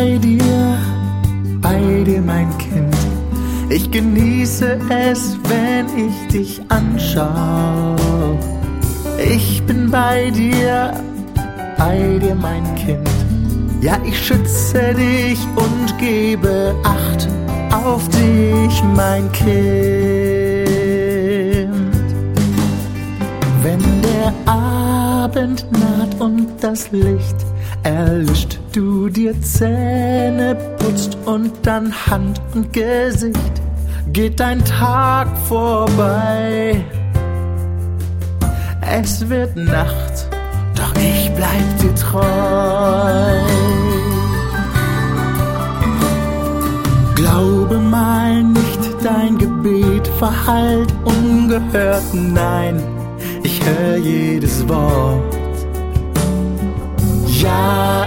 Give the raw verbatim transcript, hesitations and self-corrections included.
bei dir, bei dir, mein Kind. Ich genieße es, wenn ich dich anschaue. Ich bin bei dir, bei dir, mein Kind. Ja, ich schütze dich und gebe Acht auf dich, mein Kind. Wenn der Abend naht und das Licht erlischt, du dir Zähne putzt und dann Hand und Gesicht, geht dein Tag vorbei. Es wird Nacht, doch ich bleib dir treu. Glaube mal nicht, dein Gebet verhallt ungehört, nein, ich hör jedes Wort. Ja,